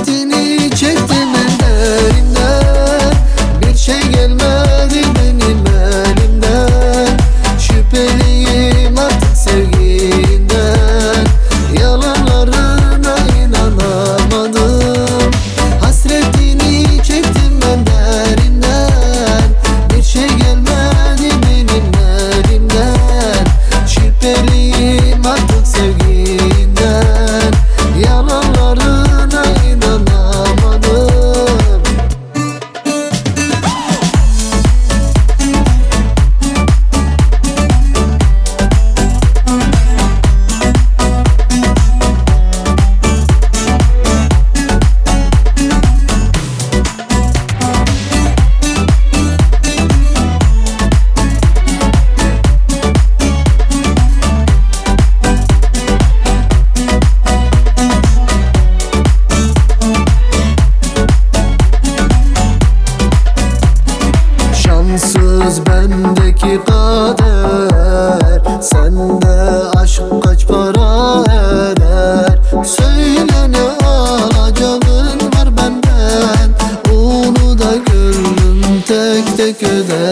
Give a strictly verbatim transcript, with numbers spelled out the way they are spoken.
Hasretini çektim ellerinden, bir şey gelmedi benim elimden. Şüpheliyim artık sevginden, yalanlarına inanamadım. Hasretini çektim ben derinden, bir şey gelmedi benim elimden. Şüpheliyim artık sevginden, yalanlarına inanamadım. Şanssız bendeki kader, sende aşk kaç para eder? Söyle ne alacağın var benden, onu da gönlüm tek tek öder.